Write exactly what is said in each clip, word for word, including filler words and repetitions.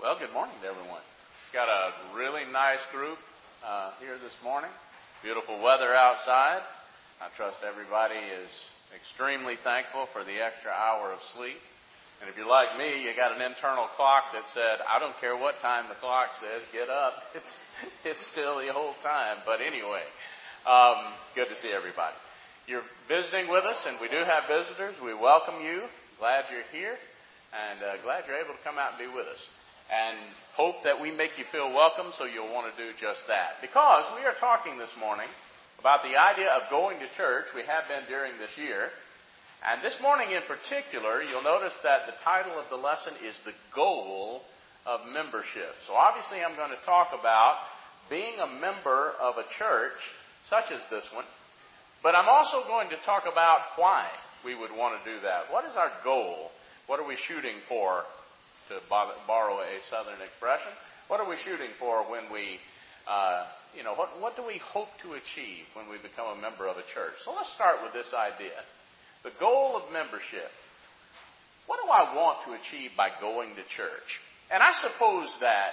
Well, good morning to everyone. Got a really nice group uh, here this morning. Beautiful weather outside. I trust everybody is extremely thankful for the extra hour of sleep. And if you're like me, you got an internal clock that said, I don't care what time the clock says, get up. It's it's still the whole time. But anyway, um, good to see everybody. You're visiting with us, and we do have visitors. We welcome you. Glad you're here, and uh, glad you're able to come out and be with us. And hope that we make you feel welcome, so you'll want to do just that. Because we are talking this morning about the idea of going to church. We have been during this year. And this morning in particular, you'll notice that the title of the lesson is The Goal of Membership. So obviously I'm going to talk about being a member of a church such as this one. But I'm also going to talk about why we would want to do that. What is our goal? What are we shooting for, to borrow a southern expression? What are we shooting for when we, uh, you know, what, what do we hope to achieve when we become a member of a church? So let's start with this idea. The goal of membership. What do I want to achieve by going to church? And I suppose that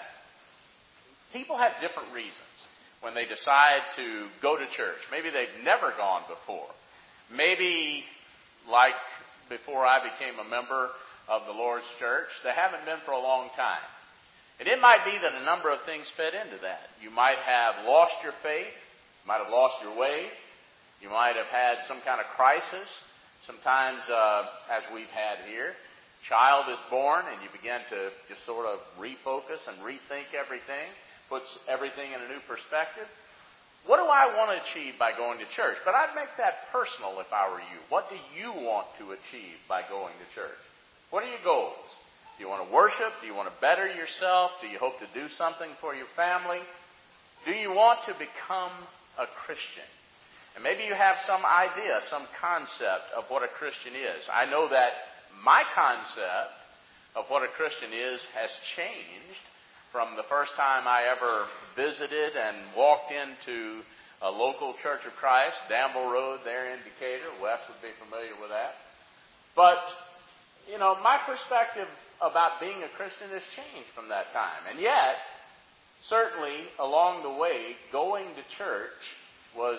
people have different reasons when they decide to go to church. Maybe they've never gone before. Maybe, like before I became a member of the Lord's church, they haven't been for a long time. And it might be that a number of things fit into that. You might have lost your faith. You might have lost your way. You might have had some kind of crisis. Sometimes, uh, as we've had here, child is born and you begin to just sort of refocus and rethink everything, puts everything in a new perspective. What do I want to achieve by going to church? But I'd make that personal if I were you. What do you want to achieve by going to church? What are your goals? Do you want to worship? Do you want to better yourself? Do you hope to do something for your family? Do you want to become a Christian? And maybe you have some idea, some concept of what a Christian is. I know that my concept of what a Christian is has changed from the first time I ever visited and walked into a local Church of Christ, Danville Road there in Decatur. Wes would be familiar with that. But, you know, my perspective about being a Christian has changed from that time. And yet, certainly along the way, going to church was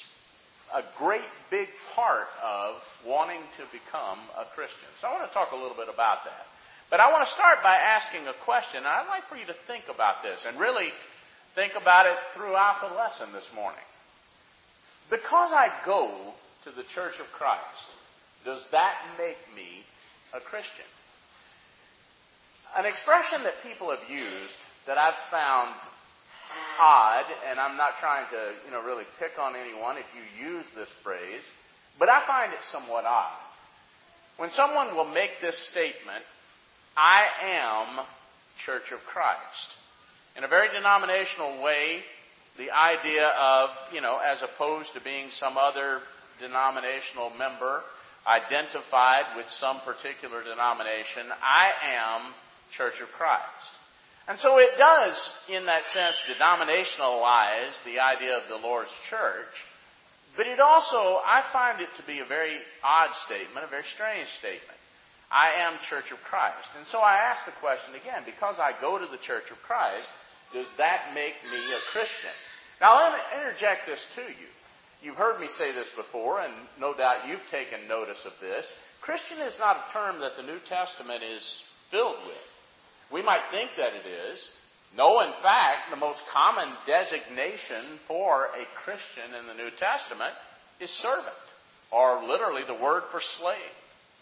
a great big part of wanting to become a Christian. So I want to talk a little bit about that. But I want to start by asking a question, and I'd like for you to think about this and really think about it throughout the lesson this morning. Because I go to the Church of Christ, does that make me a Christian? An expression that people have used that I've found odd, and I'm not trying to, you know, really pick on anyone if you use this phrase, but I find it somewhat odd. When someone will make this statement, I am Church of Christ. In a very denominational way, the idea of, you know, as opposed to being some other denominational member identified with some particular denomination, I am Church of Christ. And so it does, in that sense, denominationalize the idea of the Lord's church, but it also, I find it to be a very odd statement, a very strange statement. I am Church of Christ. And so I ask the question again, because I go to the Church of Christ, does that make me a Christian? Now, let me interject this to you. You've heard me say this before, and no doubt you've taken notice of this. Christian is not a term that the New Testament is filled with. We might think that it is. No, in fact, the most common designation for a Christian in the New Testament is servant, or literally the word for slave.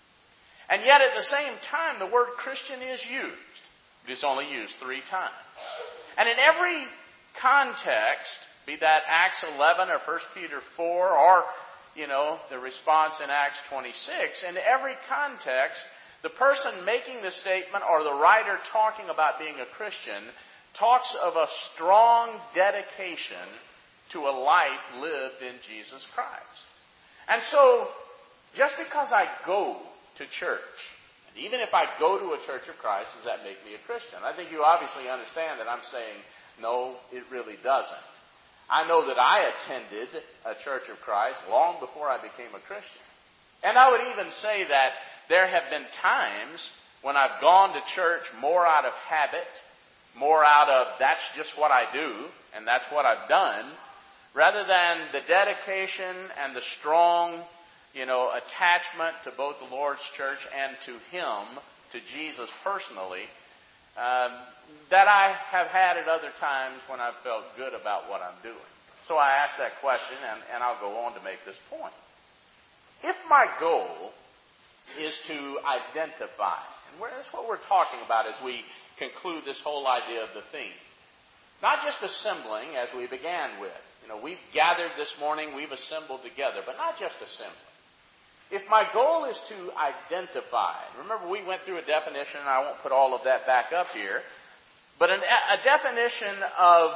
And yet at the same time, the word Christian is used. It is only used three times. And in every context, be that Acts eleven or First Peter four or, you know, the response in Acts twenty-six, in every context, the person making the statement or the writer talking about being a Christian talks of a strong dedication to a life lived in Jesus Christ. And so, just because I go to church, and even if I go to a Church of Christ, does that make me a Christian? I think you obviously understand that I'm saying, no, it really doesn't. I know that I attended a Church of Christ long before I became a Christian. And I would even say that there have been times when I've gone to church more out of habit more out of that's just what I do and that's what I've done, rather than the dedication and the strong, you know, attachment to both the Lord's church and to Him, to Jesus personally, um, that I have had at other times when I've felt good about what I'm doing. So I asked that question, and, and I'll go on to make this point. If my goal is to identify, and we're, that's what we're talking about as we conclude this whole idea of the theme. Not just assembling, as we began with. You know, we've gathered this morning, we've assembled together, but not just assembling. If my goal is to identify, remember we went through a definition, and I won't put all of that back up here, but an, a definition of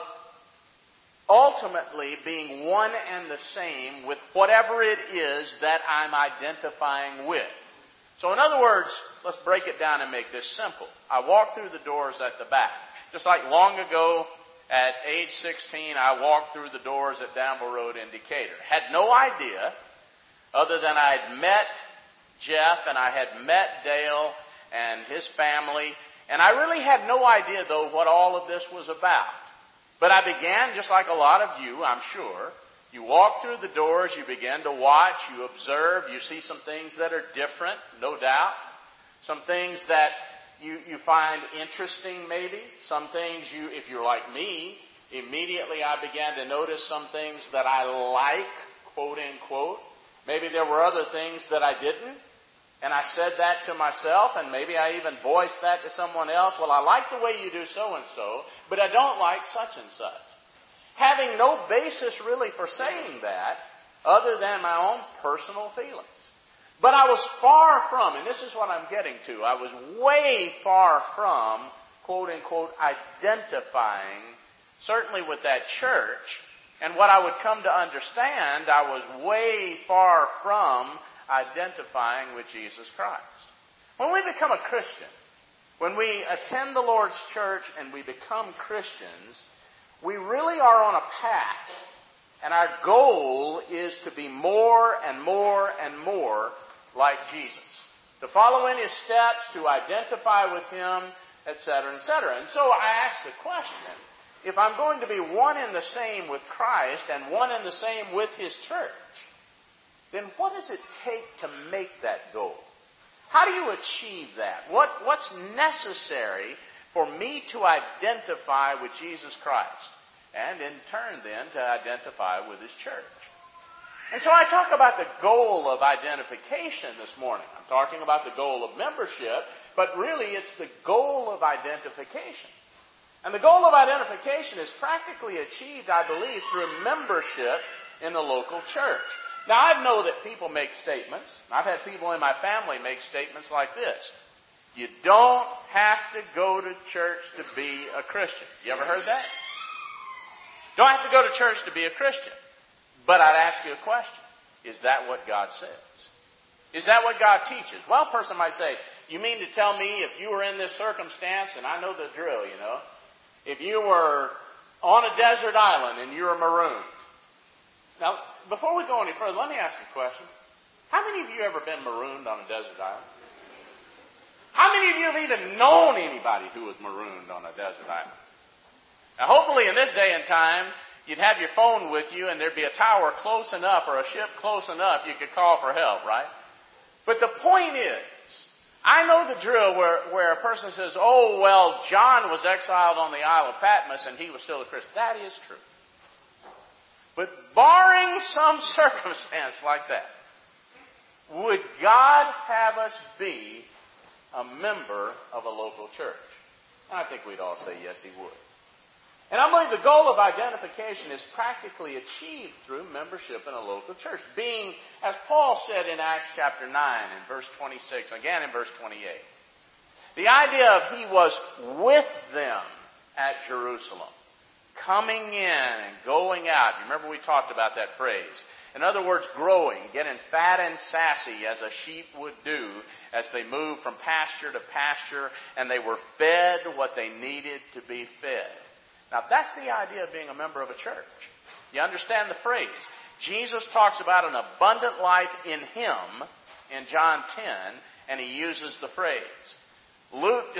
ultimately being one and the same with whatever it is that I'm identifying with. So in other words, let's break it down and make this simple. I walk through the doors at the back. Just like long ago, at age sixteen, I walked through the doors at Danville Road in Decatur. Had no idea, other than I had met Jeff and I had met Dale and his family, and I really had no idea, though, what all of this was about. But I began, just like a lot of you, I'm sure. You walk through the doors, you begin to watch, you observe, you see some things that are different, no doubt. Some things that you, you find interesting, maybe. Some things you, if you're like me, immediately I began to notice some things that I like, quote unquote. Maybe there were other things that I didn't. And I said that to myself, and maybe I even voiced that to someone else. Well, I like the way you do so-and-so, but I don't like such and such. Having no basis really for saying that, other than my own personal feelings. But I was far from, and this is what I'm getting to, I was way far from, quote-unquote, identifying, certainly with that church. And what I would come to understand, I was way far from identifying with Jesus Christ. When we become a Christian, when we attend the Lord's church and we become Christians, we really are on a path, and our goal is to be more and more and more like Jesus. To follow in His steps, to identify with Him, et cetera, et cetera. And so I ask the question, if I'm going to be one and the same with Christ and one and the same with His church, then what does it take to make that goal? How do you achieve that? What, what's necessary for me to identify with Jesus Christ? And in turn then to identify with His church. And so I talk about the goal of identification this morning. I'm talking about the goal of membership, but really it's the goal of identification. And the goal of identification is practically achieved, I believe, through membership in the local church. Now, I know that people make statements. I've had people in my family make statements like this. You don't have to go to church to be a Christian. You ever heard that? Don't have to go to church to be a Christian. But I'd ask you a question. Is that what God says? Is that what God teaches? Well, a person might say, you mean to tell me if you were in this circumstance, and I know the drill, you know, if you were on a desert island and you were marooned. Now, before we go any further, let me ask you a question. How many of you have ever been marooned on a desert island? How many of you have even known anybody who was marooned on a desert island? Now, hopefully in this day and time, you'd have your phone with you and there'd be a tower close enough or a ship close enough you could call for help, right? But the point is, I know the drill where, where a person says, oh, well, John was exiled on the Isle of Patmos and he was still a Christian. That is true. But barring some circumstance like that, would God have us be a member of a local church? And I think we'd all say yes, He would. And I believe the goal of identification is practically achieved through membership in a local church. Being, as Paul said in Acts chapter nine and verse twenty-six, again in verse twenty-eight, the idea of He was with them at Jerusalem, coming in and going out. You remember we talked about that phrase. In other words, growing, getting fat and sassy as a sheep would do as they moved from pasture to pasture and they were fed what they needed to be fed. Now, that's the idea of being a member of a church. You understand the phrase. Jesus talks about an abundant life in Him in John ten, and He uses the phrase. Luke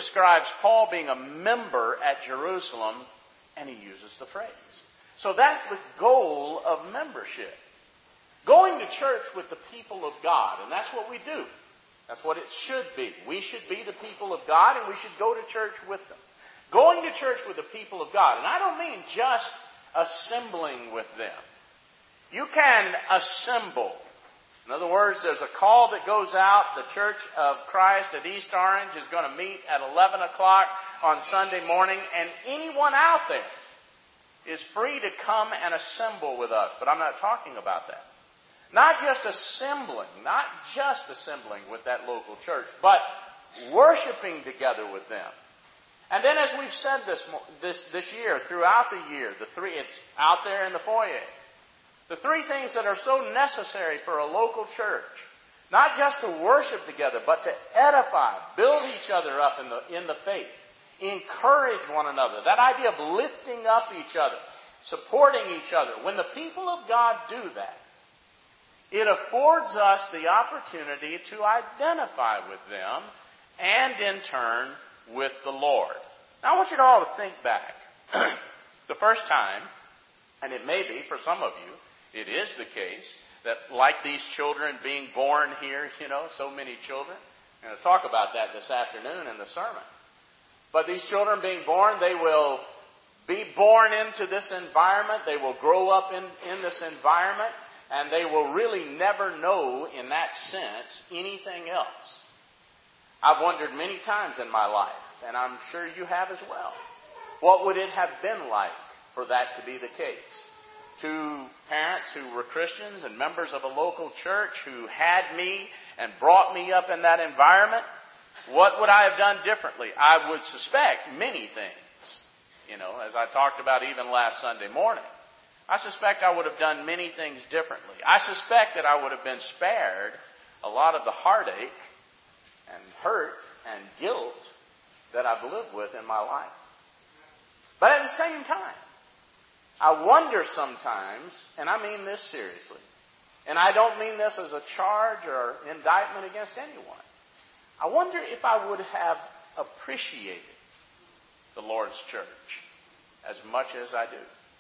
describes Paul being a member at Jerusalem, and he uses the phrase. So that's the goal of membership. Going to church with the people of God, and that's what we do. That's what it should be. We should be the people of God, and we should go to church with them. Going to church with the people of God, and I don't mean just assembling with them. You can assemble. In other words, there's a call that goes out. The Church of Christ at East Orange is going to meet at eleven o'clock on Sunday morning, and anyone out there is free to come and assemble with us. But I'm not talking about that. Not just assembling, not just assembling with that local church, but worshiping together with them. And then, as we've said this this this year, throughout the year, the three it's out there in the foyer. The three things that are so necessary for a local church, not just to worship together, but to edify, build each other up in the in the faith, encourage one another. That idea of lifting up each other, supporting each other. When the people of God do that, it affords us the opportunity to identify with them and, in turn, with the Lord. Now, I want you all to think back. The first time, and it may be for some of you, it is the case that, like these children being born here, you know, so many children. I'm going to talk about that this afternoon in the sermon. But these children being born, they will be born into this environment. They will grow up in, in this environment. And they will really never know, in that sense, anything else. I've wondered many times in my life, and I'm sure you have as well, what would it have been like for that to be the case? To parents who were Christians and members of a local church who had me and brought me up in that environment, what would I have done differently? I would suspect many things, you know, as I talked about even last Sunday morning. I suspect I would have done many things differently. I suspect that I would have been spared a lot of the heartache and hurt and guilt that I've lived with in my life. But at the same time, I wonder sometimes, and I mean this seriously, and I don't mean this as a charge or indictment against anyone. I wonder if I would have appreciated the Lord's church as much as I do.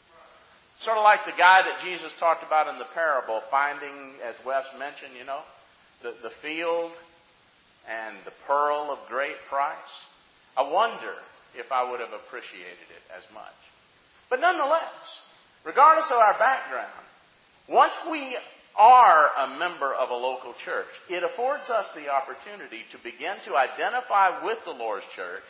Sort of like the guy that Jesus talked about in the parable, finding, as Wes mentioned, you know, the, the field and the pearl of great price. I wonder if I would have appreciated it as much. But nonetheless, regardless of our background, once we are a member of a local church, it affords us the opportunity to begin to identify with the Lord's church.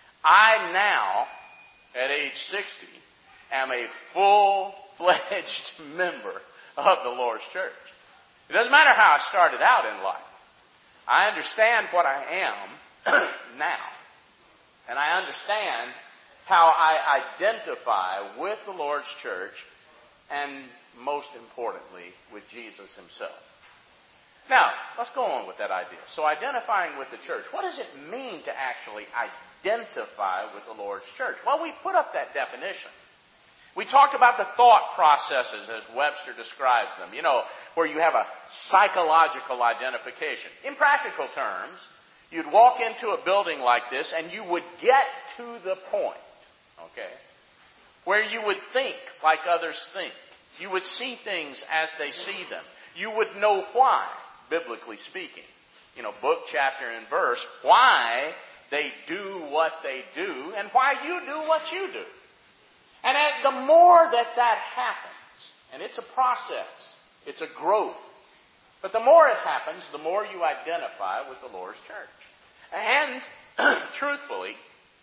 I now, at age sixty, am a full-fledged member of the Lord's church. It doesn't matter how I started out in life. I understand what I am now. And I understand how I identify with the Lord's church and, most importantly, with Jesus himself. Now, let's go on with that idea. So identifying with the church. What does it mean to actually identify with the Lord's church? Well, we put up that definition. We talked about the thought processes as Webster describes them, you know, where you have a psychological identification. In practical terms, you'd walk into a building like this and you would get to the point, okay, where you would think like others think. You would see things as they see them. You would know why, biblically speaking, you know, book, chapter, and verse, why they do what they do and why you do what you do. And the more that that happens, and it's a process, it's a growth, but the more it happens, the more you identify with the Lord's church. And, truthfully,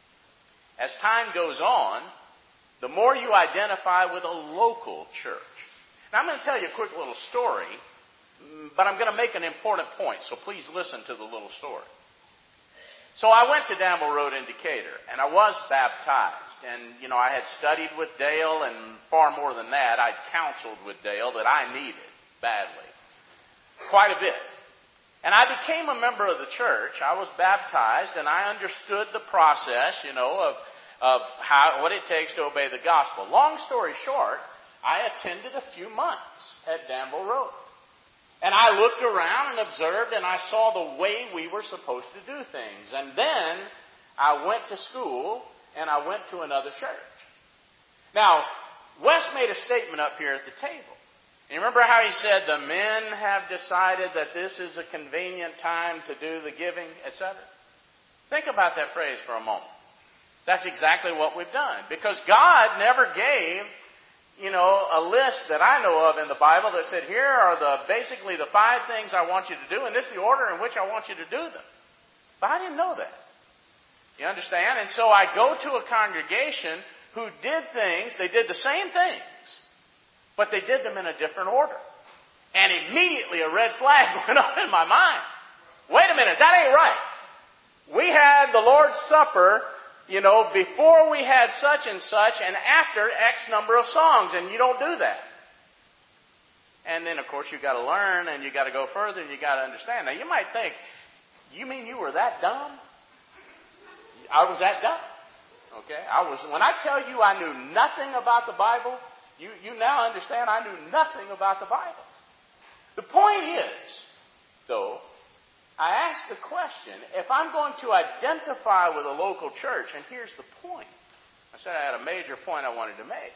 as time goes on, the more you identify with a local church. Now, I'm going to tell you a quick little story, but I'm going to make an important point, so please listen to the little story. So I went to Danville Road in Decatur, and I was baptized. And, you know, I had studied with Dale, and far more than that, I'd counseled with Dale that I needed badly. Quite a bit. And I became a member of the church. I was baptized, and I understood the process, you know, of, of how what it takes to obey the gospel. Long story short, I attended a few months at Danville Road. And I looked around and observed, and I saw the way we were supposed to do things. And then I went to school and I went to another church. Now, Wes made a statement up here at the table. You remember how he said the men have decided that this is a convenient time to do the giving, et cetera? Think about that phrase for a moment. That's exactly what we've done. Because God never gave, you know, a list that I know of in the Bible that said, here are the basically the five things I want you to do, and this is the order in which I want you to do them. But I didn't know that. You understand? And so I go to a congregation who did things, they did the same things, but they did them in a different order. And immediately a red flag went up in my mind. Wait a minute, that ain't right. We had the Lord's Supper, you know, before we had such and such and after X number of songs, and you don't do that. And then, of course, you've got to learn and you've got to go further and you've got to understand. Now, you might think, you mean you were that dumb? I was that dumb. Okay? I was, when I tell you I knew nothing about the Bible, you, you now understand I knew nothing about the Bible. The point is, though, I asked the question, if I'm going to identify with a local church, and here's the point. I said I had a major point I wanted to make.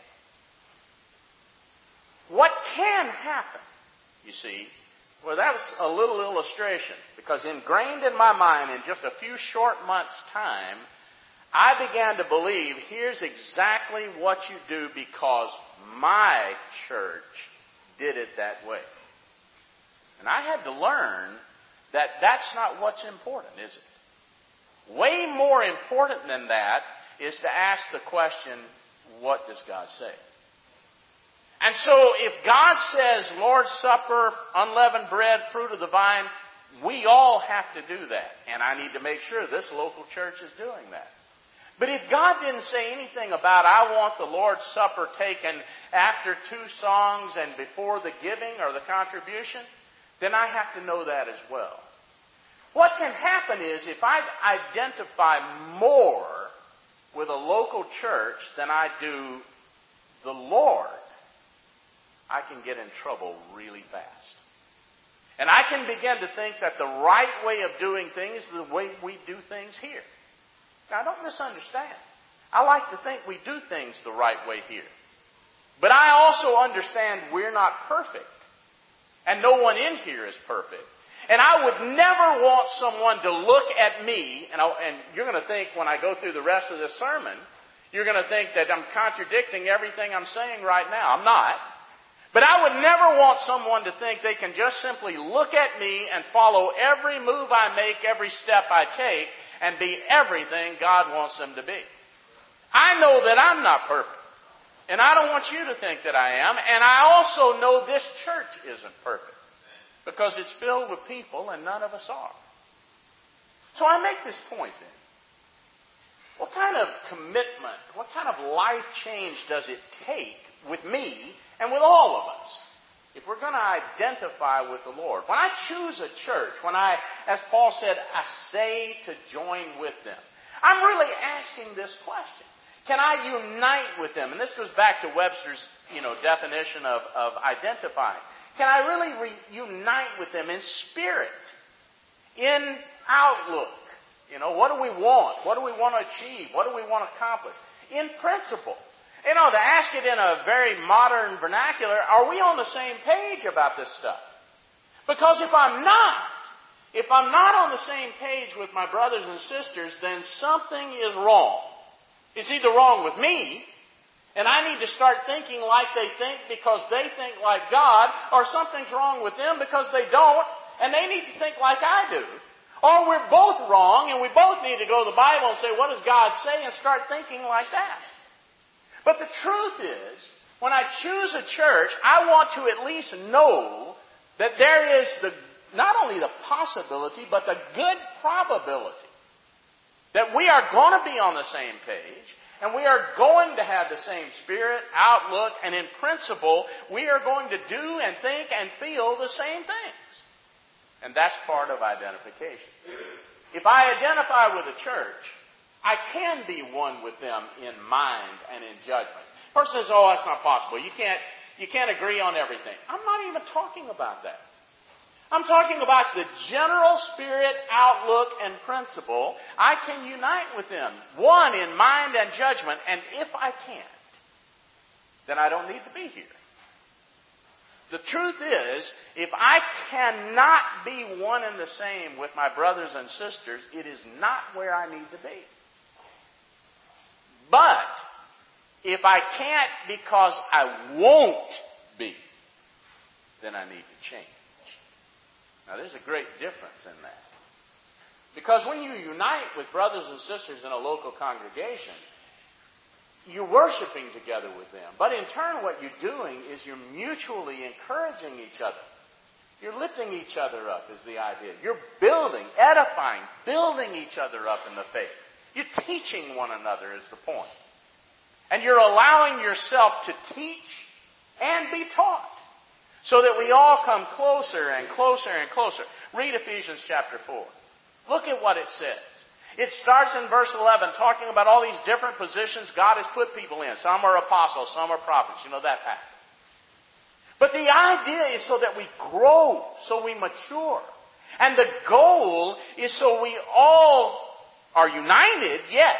What can happen, you see, well, that was a little illustration, because ingrained in my mind in just a few short months' time, I began to believe here's exactly what you do because my church did it that way. And I had to learn that that's not what's important, is it? Way more important than that is to ask the question, what does God say? And so if God says Lord's Supper, unleavened bread, fruit of the vine, we all have to do that. And I need to make sure this local church is doing that. But if God didn't say anything about, I want the Lord's Supper taken after two songs and before the giving or the contribution, then I have to know that as well. What can happen is if I identify more with a local church than I do the Lord, I can get in trouble really fast. And I can begin to think that the right way of doing things is the way we do things here. Now, don't misunderstand. I like to think we do things the right way here. But I also understand we're not perfect. And no one in here is perfect. And I would never want someone to look at me, and, I, and you're going to think when I go through the rest of this sermon, you're going to think that I'm contradicting everything I'm saying right now. I'm not. But I would never want someone to think they can just simply look at me and follow every move I make, every step I take, and be everything God wants them to be. I know that I'm not perfect. And I don't want you to think that I am. And I also know this church isn't perfect. Because it's filled with people and none of us are. So I make this point then. What kind of commitment, what kind of life change does it take with me and with all of us if we're going to identify with the Lord? When I choose a church, when I, as Paul said, essay to join with them, I'm really asking this question. Can I unite with them? And this goes back to Webster's, you know, definition of, of identifying. Can I really reunite with them in spirit, in outlook? You know, what do we want? What do we want to achieve? What do we want to accomplish? In principle. You know, to ask it in a very modern vernacular, are we on the same page about this stuff? Because if I'm not, if I'm not on the same page with my brothers and sisters, then something is wrong. It's either wrong with me, and I need to start thinking like they think because they think like God, or something's wrong with them because they don't, and they need to think like I do. Or we're both wrong, and we both need to go to the Bible and say, what does God say, and start thinking like that. But the truth is, when I choose a church, I want to at least know that there is the not only the possibility, but the good probability that we are going to be on the same page, and we are going to have the same spirit, outlook, and in principle, we are going to do and think and feel the same things. And that's part of identification. If I identify with a church, I can be one with them in mind and in judgment. The person says, oh, that's not possible. You can't, you can't agree on everything. I'm not even talking about that. I'm talking about the general spirit, outlook, and principle. I can unite with them, one in mind and judgment, and if I can't, then I don't need to be here. The truth is, if I cannot be one and the same with my brothers and sisters, it is not where I need to be. But if I can't because I won't be, then I need to change. Now, there's a great difference in that. Because when you unite with brothers and sisters in a local congregation, you're worshiping together with them. But in turn, what you're doing is you're mutually encouraging each other. You're lifting each other up is the idea. You're building, edifying, building each other up in the faith. You're teaching one another is the point. And you're allowing yourself to teach and be taught so that we all come closer and closer and closer. Read Ephesians chapter four. Look at what it says. It starts in verse eleven talking about all these different positions God has put people in. Some are apostles, some are prophets. You know that fact. But the idea is so that we grow, so we mature. And the goal is so we all are united, yes,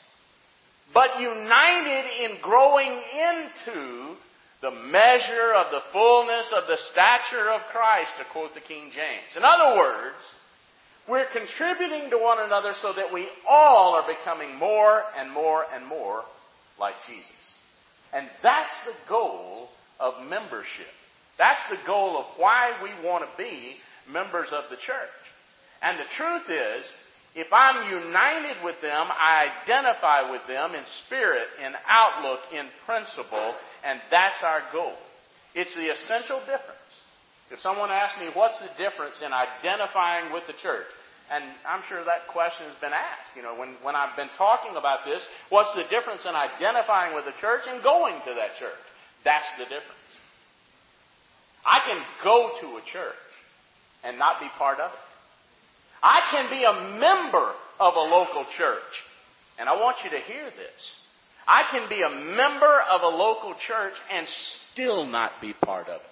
but united in growing into the measure of the fullness of the stature of Christ, to quote the King James. In other words, we're contributing to one another so that we all are becoming more and more and more like Jesus. And that's the goal of membership. That's the goal of why we want to be members of the church. And the truth is, if I'm united with them, I identify with them in spirit, in outlook, in principle, and that's our goal. It's the essential difference. If someone asks me, what's the difference in identifying with the church? And I'm sure that question has been asked. You know, when, when I've been talking about this, what's the difference in identifying with the church and going to that church? That's the difference. I can go to a church and not be part of it. I can be a member of a local church. And I want you to hear this. I can be a member of a local church and still not be part of it.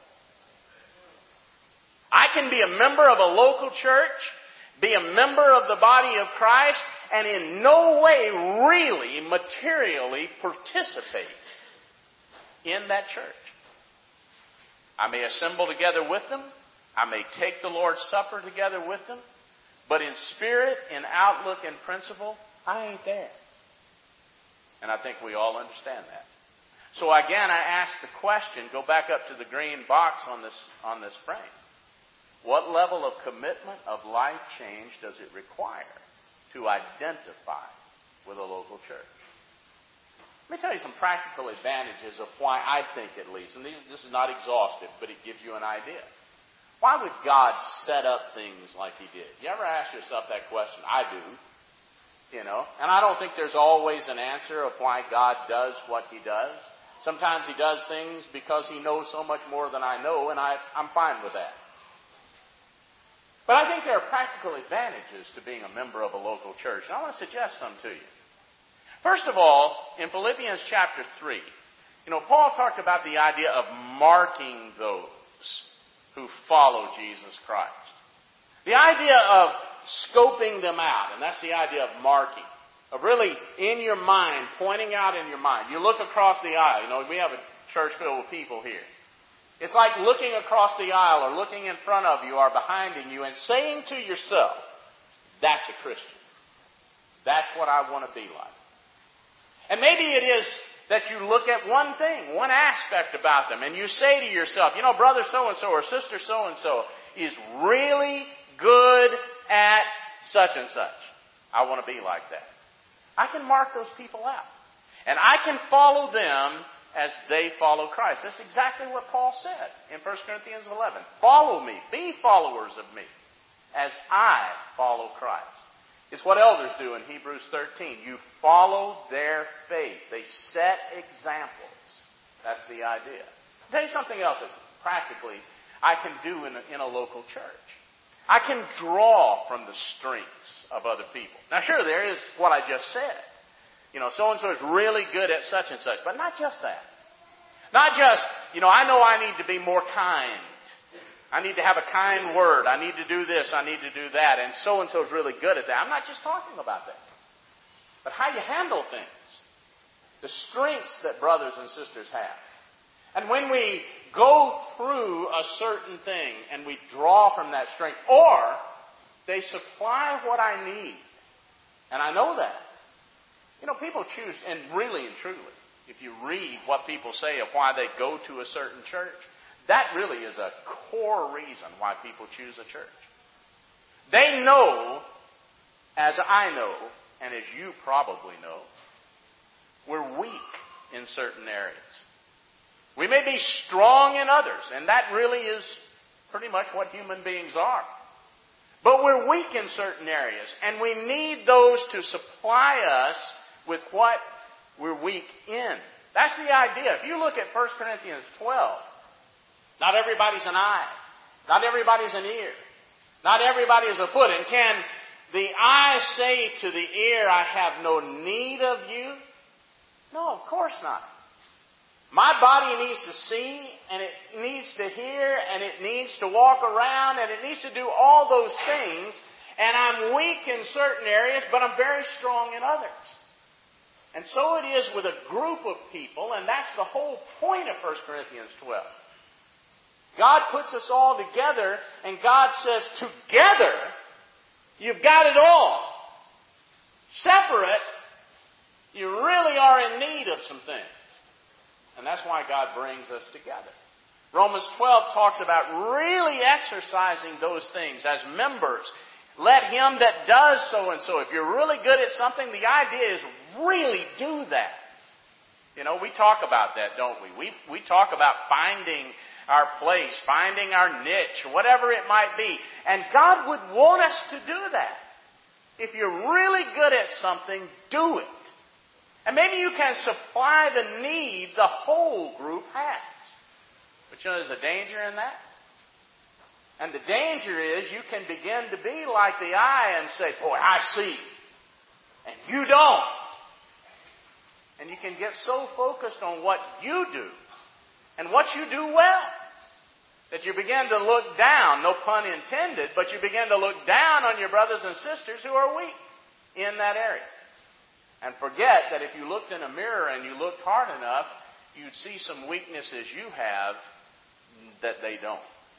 I can be a member of a local church, be a member of the body of Christ, and in no way really materially participate in that church. I may assemble together with them. I may take the Lord's Supper together with them. But in spirit, in outlook, and principle, I ain't there. And I think we all understand that. So again, I ask the question, go back up to the green box on this, on this frame. What level of commitment, of life change does it require to identify with a local church? Let me tell you some practical advantages of why I think, at least, and these, this is not exhaustive, but it gives you an idea. Why would God set up things like He did? You ever ask yourself that question? I do. You know, and I don't think there's always an answer of why God does what He does. Sometimes He does things because He knows so much more than I know, and I, I'm fine with that. But I think there are practical advantages to being a member of a local church, and I want to suggest some to you. First of all, in Philippians chapter three, you know, Paul talked about the idea of marking those who follow Jesus Christ. The idea of scoping them out, and that's the idea of marking, of really in your mind, pointing out in your mind. You look across the aisle. You know, we have a church filled with people here. It's like looking across the aisle or looking in front of you or behind you and saying to yourself, that's a Christian. That's what I want to be like. And maybe it is that you look at one thing, one aspect about them, and you say to yourself, you know, brother so-and-so or sister so-and-so is really good at such and such. I want to be like that. I can mark those people out. And I can follow them as they follow Christ. That's exactly what Paul said in First Corinthians eleven. Follow me. Be followers of me as I follow Christ. It's what elders do in Hebrews thirteen. You follow their faith. They set examples. That's the idea. I'll tell you something else that practically I can do in a, in a local church. I can draw from the strengths of other people. Now, sure, there is what I just said. You know, so-and-so is really good at such and such. But not just that. Not just, you know, I know I need to be more kind. I need to have a kind word. I need to do this. I need to do that. And so-and-so is really good at that. I'm not just talking about that. But how you handle things. The strengths that brothers and sisters have. And when we go through a certain thing and we draw from that strength, or they supply what I need, and I know that. You know, people choose, and really and truly, if you read what people say of why they go to a certain church, that really is a core reason why people choose a church. They know, as I know, and as you probably know, we're weak in certain areas. We may be strong in others, and that really is pretty much what human beings are. But we're weak in certain areas, and we need those to supply us with what we're weak in. That's the idea. If you look at First Corinthians twelve, not everybody's an eye. Not everybody's an ear. Not everybody is a foot. And can the eye say to the ear, I have no need of you? No, of course not. My body needs to see, and it needs to hear, and it needs to walk around, and it needs to do all those things. And I'm weak in certain areas, but I'm very strong in others. And so it is with a group of people, and that's the whole point of First Corinthians twelve. God puts us all together, and God says, together, you've got it all. Separate, you really are in need of some things. And that's why God brings us together. Romans twelve talks about really exercising those things as members. Let him that does so and so. If you're really good at something, the idea is really do that. You know, we talk about that, don't we? We, we talk about finding our place, finding our niche, whatever it might be. And God would want us to do that. If you're really good at something, do it. And maybe you can supply the need the whole group has. But you know, there's a danger in that. And the danger is you can begin to be like the eye and say, boy, I see. And you don't. And you can get so focused on what you do and what you do well that you begin to look down, no pun intended, but you begin to look down on your brothers and sisters who are weak in that area. And forget that if you looked in a mirror and you looked hard enough, you'd see some weaknesses you have that they don't.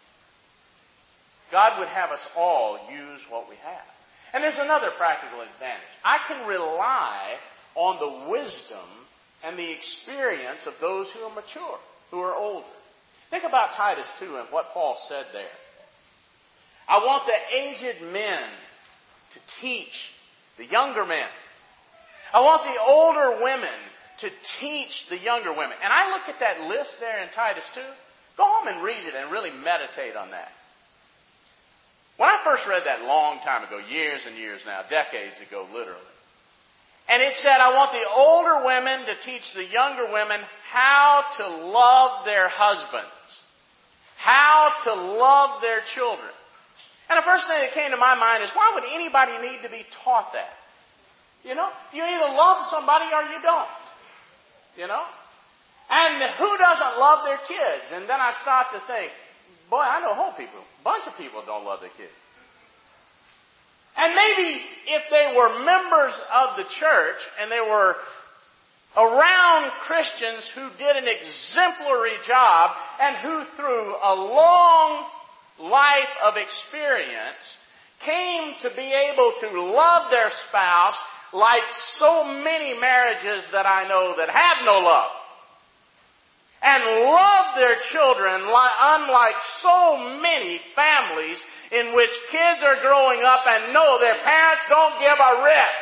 God would have us all use what we have. And there's another practical advantage. I can rely on the wisdom and the experience of those who are mature, who are older. Think about Titus two and what Paul said there. I want the aged men to teach the younger men. I want the older women to teach the younger women. And I look at that list there in Titus two. Go home and read it and really meditate on that. When I first read that long time ago, years and years now, decades ago literally, and it said, I want the older women to teach the younger women how to love their husbands, how to love their children. And the first thing that came to my mind is, why would anybody need to be taught that? You know, you either love somebody or you don't. You know? And who doesn't love their kids? And then I start to think, boy, I know whole people. A bunch of people don't love their kids. And maybe if they were members of the church and they were around Christians who did an exemplary job and who through a long life of experience came to be able to love their spouse like so many marriages that I know that have no love. And love their children unlike so many families in which kids are growing up and know their parents don't give a rip.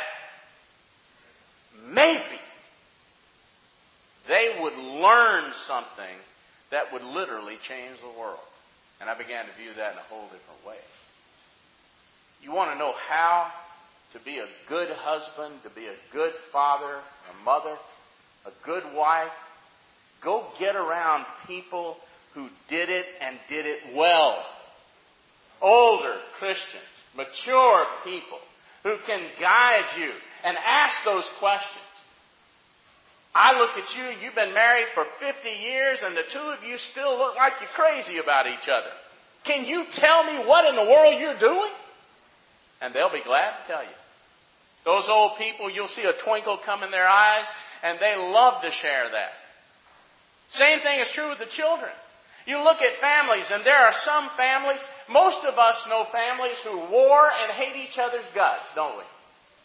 Maybe they would learn something that would literally change the world. And I began to view that in a whole different way. You want to know how to be a good husband, to be a good father, a mother, a good wife? Go get around people who did it and did it well. Older Christians, mature people who can guide you and ask those questions. I look at you, you've been married for fifty years and the two of you still look like you're crazy about each other. Can you tell me what in the world you're doing? And they'll be glad to tell you. Those old people, you'll see a twinkle come in their eyes, and they love to share that. Same thing is true with the children. You look at families, and there are some families, most of us know families who war and hate each other's guts, don't we?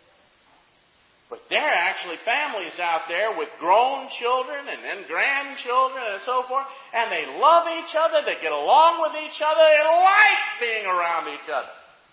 But there are actually families out there with grown children and then grandchildren and so forth, and they love each other, they get along with each other, they like being around each other.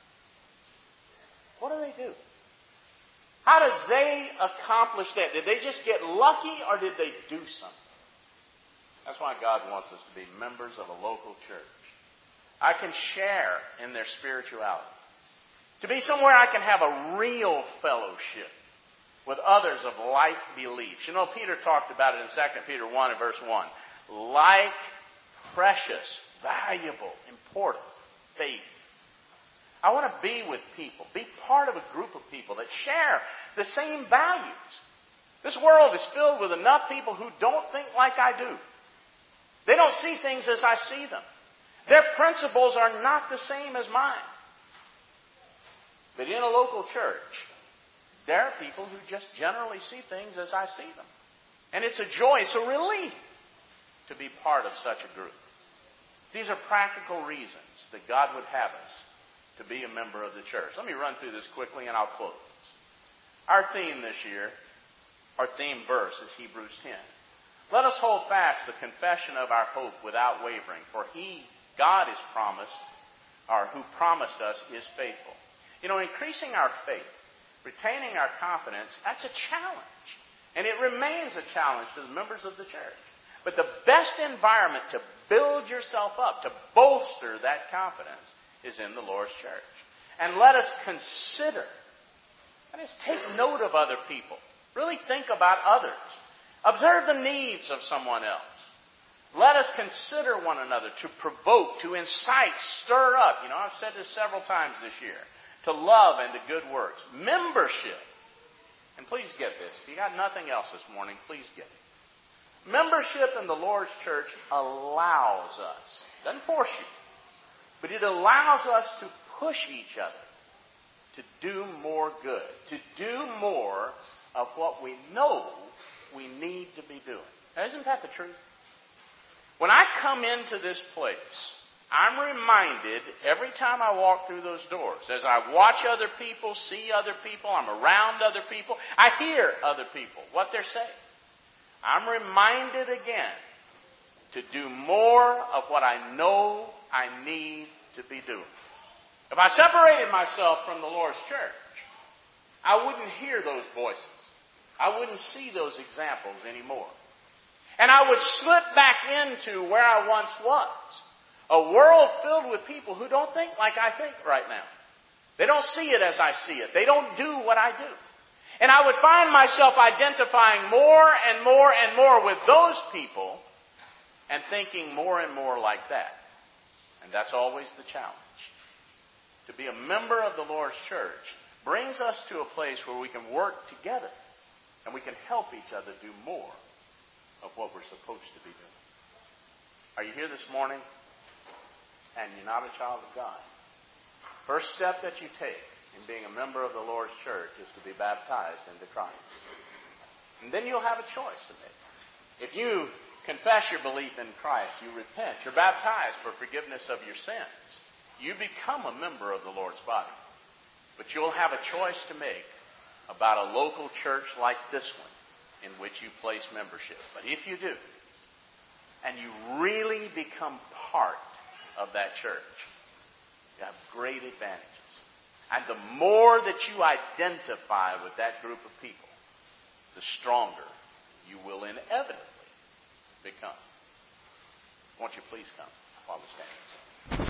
What do they do? How did they accomplish that? Did they just get lucky, or did they do something? That's why God wants us to be members of a local church. I can share in their spirituality. To be somewhere I can have a real fellowship with others of like beliefs. You know, Peter talked about it in Second Peter one and verse one. Like precious, valuable, important faith. I want to be with people, be part of a group of people that share the same values. This world is filled with enough people who don't think like I do. They don't see things as I see them. Their principles are not the same as mine. But in a local church, there are people who just generally see things as I see them. And it's a joy, it's a relief to be part of such a group. These are practical reasons that God would have us to be a member of the church. Let me run through this quickly and I'll close. Our theme this year, our theme verse is Hebrews ten. Let us hold fast the confession of our hope without wavering, for He, God, is promised, or who promised us, is faithful. You know, increasing our faith, retaining our confidence, that's a challenge. And it remains a challenge to the members of the church. But the best environment to build yourself up, to bolster that confidence, is in the Lord's church. And let us consider, let us take note of other people. Really think about others. Observe the needs of someone else. Let us consider one another to provoke, to incite, stir up. You know, I've said this several times this year. To love and to good works. Membership. And please get this. If you got nothing else this morning, please get it. Membership in the Lord's church allows us, doesn't force you, but it allows us to push each other to do more good, to do more of what we know we need to be doing. Now, isn't that the truth? When I come into this place, I'm reminded every time I walk through those doors, as I watch other people, see other people, I'm around other people, I hear other people, what they're saying. I'm reminded again to do more of what I know I need to be doing. If I separated myself from the Lord's church, I wouldn't hear those voices. I wouldn't see those examples anymore. And I would slip back into where I once was. A world filled with people who don't think like I think right now. They don't see it as I see it. They don't do what I do. And I would find myself identifying more and more and more with those people and thinking more and more like that. And that's always the challenge. To be a member of the Lord's church brings us to a place where we can work together and we can help each other do more of what we're supposed to be doing. Are you here this morning and you're not a child of God? First step that you take in being a member of the Lord's church is to be baptized into Christ. And then you'll have a choice to make. If you confess your belief in Christ, you repent, you're baptized for forgiveness of your sins, you become a member of the Lord's body. But you'll have a choice to make about a local church like this one in which you place membership. But if you do, and you really become part of that church, you have great advantages. And the more that you identify with that group of people, the stronger you will inevitably become. Won't you please come while we stand?